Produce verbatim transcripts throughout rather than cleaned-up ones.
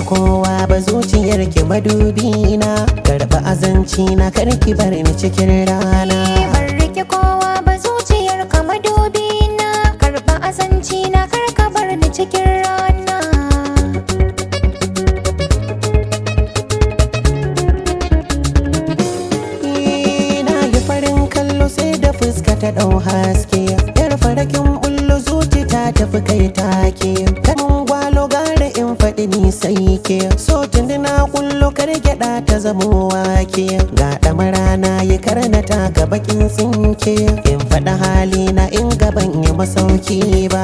kowa ba zuciyar ki madubi na, karba azanci na karki bar ni cikin rana. Ban rike kowa ba zuciyar ka madubi na, karba azanci na karka bar ni cikin rana. Na yi farin kallo sai da fuska ta ɗau haske, yar farakin bullo zuci ta tafi kai take. Kanin gwalo gara in faɗi ni sai ke, so tuni na kullo kar gyaɗa ta zamo wake. Ga ɗamara na yi karnata ga bakin tsinke, in faɗi hali na in gaban yi masauki ba.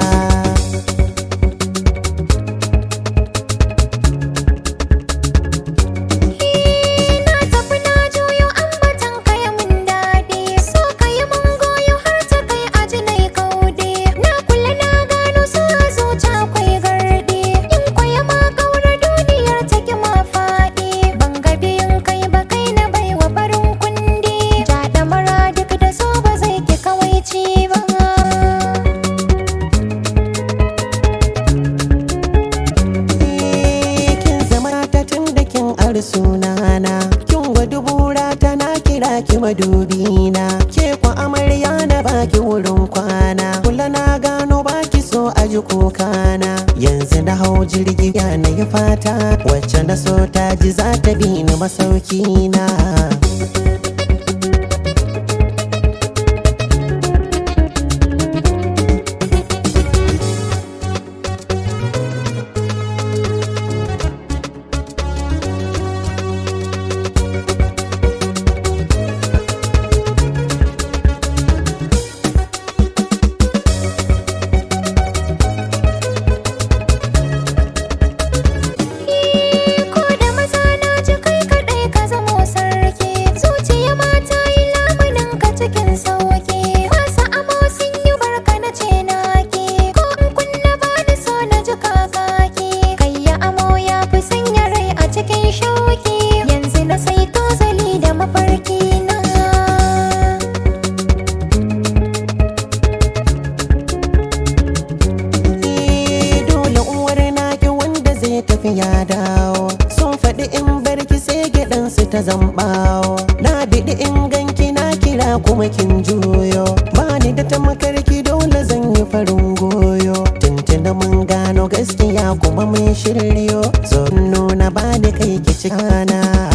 Sunana kin gwada bura tana kira ki madubina, ke kwa amarya na baki wurin kwana. Kula na gano baki so a ji kokana, yanzu na hau jirgi ya na yi fata, wacce na so ta ji za ta bi ni masauki na. Ya dawo sun faɗi in barki sai gidansu ta zambawo, na biɗi in ganki na kira kuma kin juyo, bani da tamakarki dole zan yi farin goyo. Tuntuna mun gano gaskiya kuma mun shiryo, so nuna bani kai ki cikana.